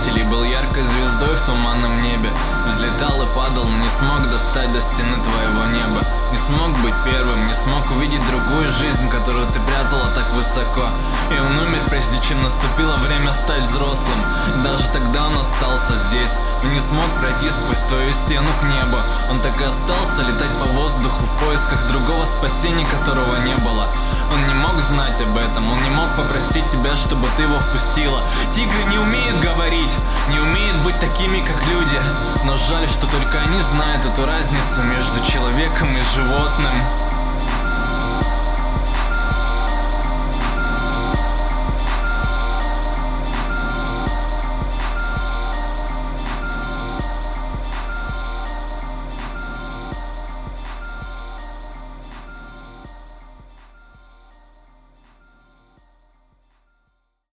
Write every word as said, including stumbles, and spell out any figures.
родителей, был яркой звездой в туманном небе. Взлетал и падал, но не смог достать до стены твоего неба. Не смог быть первым, не смог увидеть другую жизнь, которую ты прятала так высоко. И он умер, прежде чем наступило время стать взрослым. Даже тогда он остался здесь, но не смог пройти сквозь твою стену к небу. Он так и остался летать по воздуху в поисках другого спасения, которого не было. Он не мог знать об этом, он не мог попросить тебя, чтобы ты его впустила. Тигры не умеют говорить, не умеют быть такими, как люди. Но жаль, что только они знают эту разницу между человеком и животным.